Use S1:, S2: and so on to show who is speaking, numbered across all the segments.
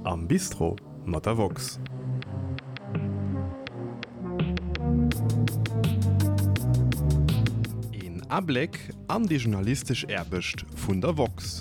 S1: am Bistro mat der Vox. Ein Ableck an die journalistisch Erbecht vun der Vox.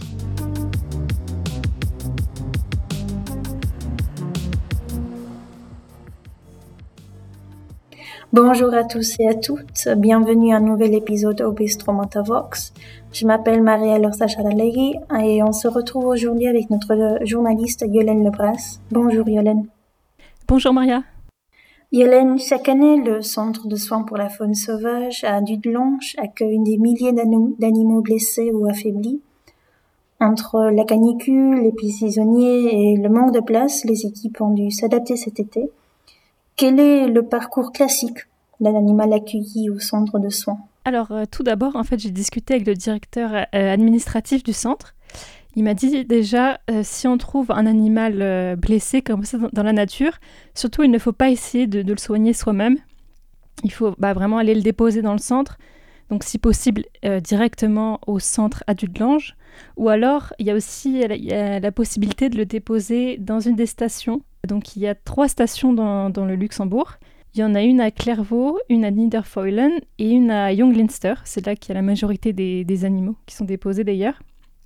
S2: Bonjour à tous et à toutes, bienvenue à un nouvel épisode au Bistro Vox. Je m'appelle Marielle Orsa-Chalalegui et on se retrouve aujourd'hui avec notre journaliste Yolène Lebras. Bonjour Yolène.
S3: Bonjour Maria.
S2: Yolène, chaque année, le Centre de soins pour la faune sauvage à Dudelange accueille des milliers d'animaux blessés ou affaiblis. Entre la canicule, les pluies saisonnières et le manque de place, les équipes ont dû s'adapter cet été. Quel est le parcours classique d'un animal accueilli au centre de soins ?
S3: Alors, tout d'abord, en fait, j'ai discuté avec le directeur administratif du centre. Il m'a dit déjà, si on trouve un animal blessé comme ça dans la nature, surtout, il ne faut pas essayer de le soigner soi-même. Il faut vraiment aller le déposer dans le centre, donc si possible directement au centre à Dudelange. Ou alors, il y a aussi la possibilité de le déposer dans une des stations. Donc, il y a 3 stations dans le Luxembourg. Il y en a une à Clairvaux, une à Niederfoylen et une à Junglinster. C'est là qu'il y a la majorité des animaux qui sont déposés d'ailleurs.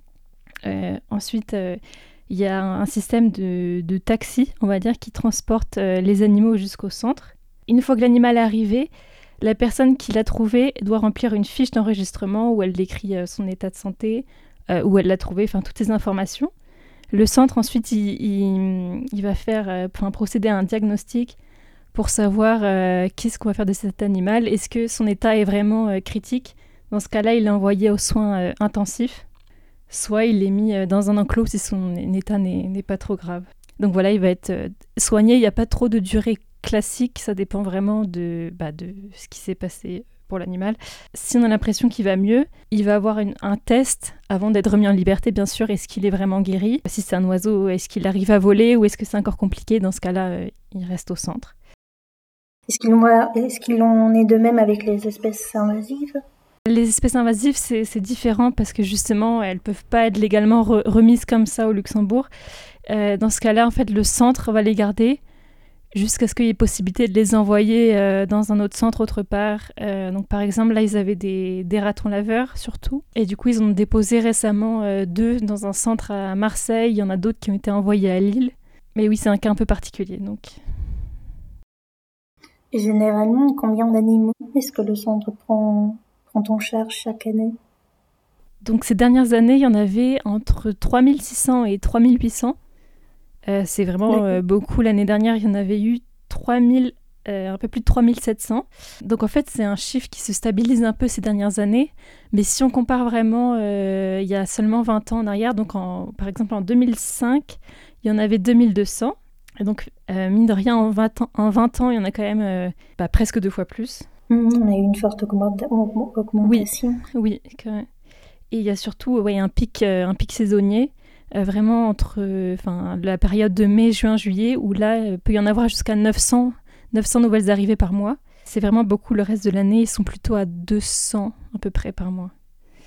S3: Ensuite, il y a un système de taxi, on va dire, qui transporte les animaux jusqu'au centre. Une fois que l'animal est arrivé, la personne qui l'a trouvé doit remplir une fiche d'enregistrement où elle décrit son état de santé, où elle l'a trouvé, enfin toutes ces informations. Le centre, ensuite, il va procéder à un diagnostic pour savoir qu'est-ce qu'on va faire de cet animal. Est-ce que son état est vraiment critique ? Dans ce cas-là, il est envoyé aux soins intensifs. Soit il est mis dans un enclos si son état n'est pas trop grave. Donc voilà, il va être soigné. Il n'y a pas trop de durée classique. Ça dépend vraiment de ce qui s'est passé pour l'animal. Si on a l'impression qu'il va mieux, il va avoir un test avant d'être remis en liberté, bien sûr. Est-ce qu'il est vraiment guéri ? Si c'est un oiseau, est-ce qu'il arrive à voler ou est-ce que c'est encore compliqué ? Dans ce cas-là, il reste au centre.
S2: Est-ce qu'il en est de même avec les espèces invasives ?
S3: Les espèces invasives, c'est différent parce que justement, elles ne peuvent pas être légalement remises comme ça au Luxembourg. Dans ce cas-là, en fait, le centre va les garder jusqu'à ce qu'il y ait possibilité de les envoyer dans un autre centre autre part. Donc, par exemple, là, ils avaient des ratons laveurs, surtout. Et du coup, ils ont déposé récemment 2 dans un centre à Marseille. Il y en a d'autres qui ont été envoyés à Lille. Mais oui, c'est un cas un peu particulier, donc...
S2: Et généralement, combien d'animaux est-ce que le centre prend en charge chaque année ?
S3: Donc ces dernières années, il y en avait entre 3600 et 3800. C'est vraiment beaucoup. L'année dernière, il y en avait eu un peu plus de 3700. Donc en fait, c'est un chiffre qui se stabilise un peu ces dernières années. Mais si on compare vraiment, il y a seulement 20 ans en arrière, donc par exemple en 2005, il y en avait 2200. Et donc, mine de rien, en 20 ans, il y en a quand même presque 2 fois plus.
S2: On a eu une forte augmentation.
S3: Oui, quand même. Et il y a surtout un pic saisonnier, vraiment entre la période de mai, juin, juillet, où là, il peut y en avoir jusqu'à 900 nouvelles arrivées par mois. C'est vraiment beaucoup. Le reste de l'année, ils sont plutôt à 200 à peu près par mois.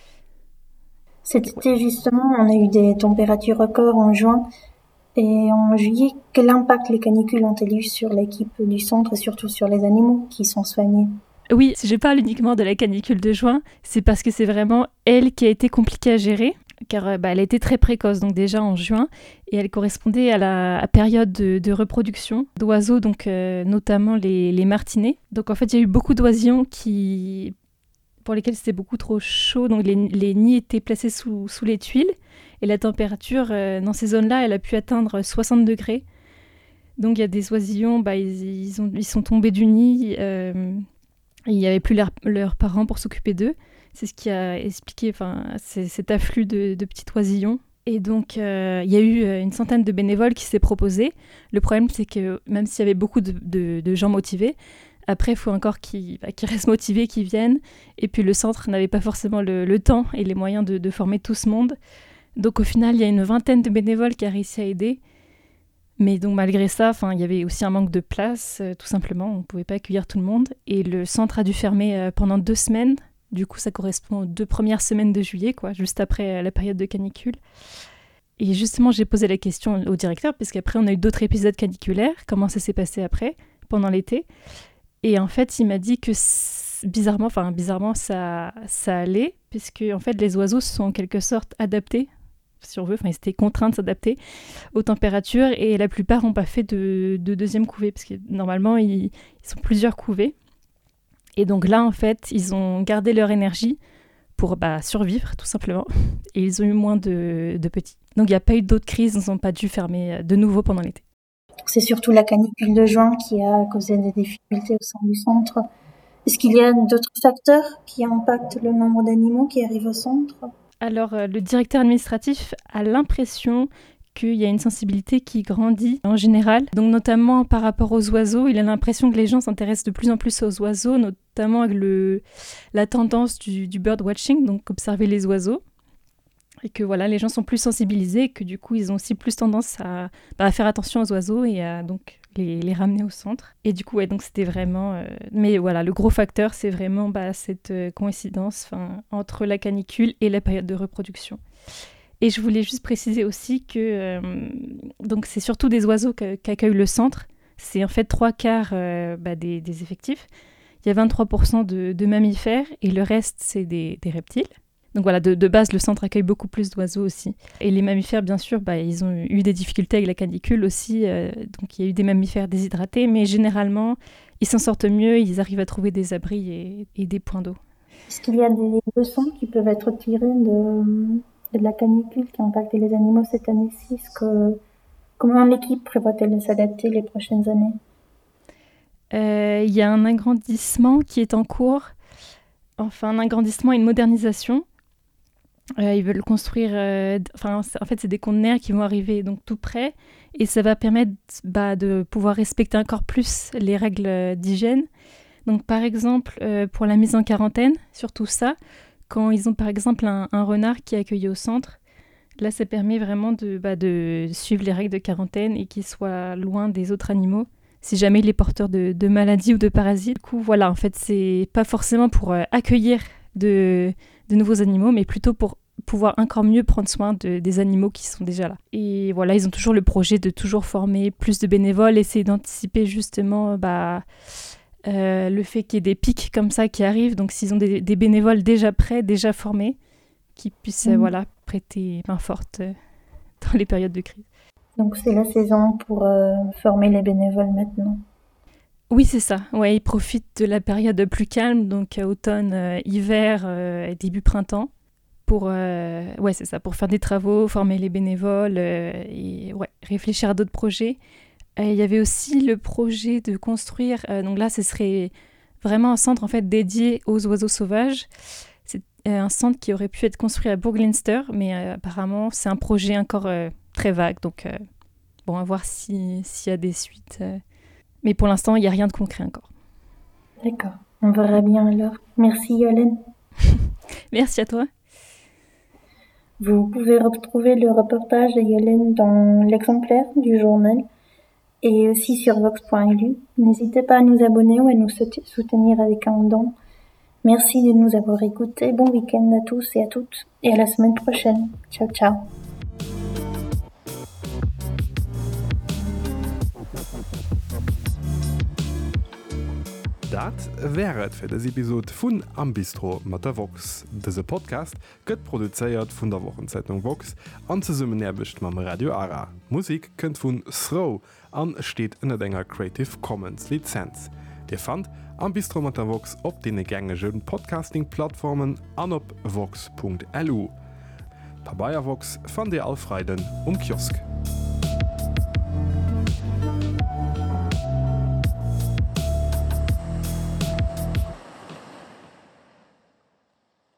S2: Cet été, justement, on a eu des températures records en juin. Et en juillet, quel impact les canicules ont-elles eu sur l'équipe du centre et surtout sur les animaux qui sont soignés ?
S3: Oui, si je parle uniquement de la canicule de juin, c'est parce que c'est vraiment elle qui a été compliquée à gérer, car elle a été très précoce, donc déjà en juin, et elle correspondait à la période de reproduction d'oiseaux, donc notamment les martinets. Donc en fait, il y a eu beaucoup d'oisillons pour lesquels c'était beaucoup trop chaud, donc les nids étaient placés sous les tuiles, et la température dans ces zones-là, elle a pu atteindre 60 degrés. Donc il y a des oisillons, ils sont tombés du nid, il n'y avait plus leurs parents pour s'occuper d'eux. C'est ce qui a expliqué cet afflux de petits oisillons. Et donc, il y a eu une centaine de bénévoles qui s'est proposé. Le problème, c'est que même s'il y avait beaucoup de gens motivés, après, il faut encore qu'ils restent motivés, qu'ils viennent. Et puis, le centre n'avait pas forcément le temps et les moyens de former tout ce monde. Donc, au final, il y a une vingtaine de bénévoles qui a réussi à aider. Mais donc malgré ça, il y avait aussi un manque de place, tout simplement. On ne pouvait pas accueillir tout le monde. Et le centre a dû fermer pendant 2 semaines. Du coup, ça correspond aux 2 premières semaines de juillet, juste après la période de canicule. Et justement, j'ai posé la question au directeur, parce qu'après, on a eu d'autres épisodes caniculaires, comment ça s'est passé après, pendant l'été. Et en fait, il m'a dit que bizarrement, ça allait, puisque en fait, les oiseaux sont en quelque sorte adaptés, si on veut, ils étaient contraints de s'adapter aux températures, et la plupart n'ont pas fait de deuxième couvée, parce que normalement, ils sont plusieurs couvées. Et donc là, en fait, ils ont gardé leur énergie pour survivre, tout simplement. Et ils ont eu moins de petits. Donc il n'y a pas eu d'autres crises, ils n'ont pas dû fermer de nouveau pendant l'été.
S2: C'est surtout la canicule de juin qui a causé des difficultés au sein du centre. Est-ce qu'il y a d'autres facteurs qui impactent le nombre d'animaux qui arrivent au centre ?
S3: Alors, le directeur administratif a l'impression qu'il y a une sensibilité qui grandit en général. Donc, notamment par rapport aux oiseaux, il a l'impression que les gens s'intéressent de plus en plus aux oiseaux, notamment avec la tendance du birdwatching, donc observer les oiseaux. Et que voilà, les gens sont plus sensibilisés et que du coup, ils ont aussi plus tendance à faire attention aux oiseaux et à donc les ramener au centre. Et du coup, donc c'était vraiment... Mais voilà, le gros facteur, c'est vraiment cette coïncidence entre la canicule et la période de reproduction. Et je voulais juste préciser aussi que donc c'est surtout des oiseaux qu'accueille le centre. C'est en fait 3/4 des effectifs. Il y a 23% de mammifères et le reste, c'est des reptiles. Donc voilà, de base, le centre accueille beaucoup plus d'oiseaux aussi. Et les mammifères, bien sûr, ils ont eu des difficultés avec la canicule aussi. Donc il y a eu des mammifères déshydratés, mais généralement, ils s'en sortent mieux, ils arrivent à trouver des abris et des points d'eau.
S2: Est-ce qu'il y a des leçons qui peuvent être tirées de la canicule qui a impacté les animaux cette année-ci ? Comment l'équipe prévoit-elle de s'adapter les prochaines années ?
S3: Il y a un agrandissement qui est en cours. Enfin, un agrandissement et une modernisation. Ils veulent construire... en fait, c'est des conteneurs qui vont arriver donc tout près. Et ça va permettre de pouvoir respecter encore plus les règles d'hygiène. Donc, par exemple, pour la mise en quarantaine, surtout ça, quand ils ont par exemple un renard qui est accueilli au centre, là, ça permet vraiment de suivre les règles de quarantaine et qu'il soit loin des autres animaux, si jamais il est porteur de maladies ou de parasites. Du coup, voilà, en fait, c'est pas forcément pour accueillir de nouveaux animaux, mais plutôt pour pouvoir encore mieux prendre soin des animaux qui sont déjà là. Et voilà, ils ont toujours le projet de toujours former plus de bénévoles, essayer d'anticiper justement le fait qu'il y ait des pics comme ça qui arrivent. Donc, s'ils ont des bénévoles déjà prêts, déjà formés, qui puissent prêter main forte dans les périodes de crise.
S2: Donc, c'est la saison pour former les bénévoles maintenant.
S3: Oui, c'est ça. Ouais, ils profitent de la période plus calme, donc automne, hiver et début printemps, pour faire des travaux, former les bénévoles et réfléchir à d'autres projets. Il y avait aussi le projet de construire, donc là, ce serait vraiment un centre en fait dédié aux oiseaux sauvages. C'est un centre qui aurait pu être construit à Bourg-Leinster, mais apparemment, c'est un projet encore très vague, donc à voir s'il y a des suites. Mais pour l'instant, il n'y a rien de concret encore.
S2: D'accord, on verra bien alors. Merci Yolène.
S3: Merci à toi.
S2: Vous pouvez retrouver le reportage de Yolène dans l'exemplaire du journal et aussi sur vox.lu. N'hésitez pas à nous abonner ou à nous soutenir avec un don. Merci de nous avoir écoutés. Bon week-end à tous et à toutes et à la semaine prochaine. Ciao, ciao.
S1: Dat wäret fir das Episode vun Am Bistro mat der Vox. Dese Podcast gëtt produzéiert vun der Wochenzeitung Vox an ze summen erbecht mam Radio Ara. Musik kënnt vun Throw an steet ënner enger Creative Commons Lizenz. Dir fand Am Bistro mat der Vox op de gängegen Podcasting-Plattformen an op vox.lu. Pa Bayer Vox fand Dir Alfreiden Kiosk.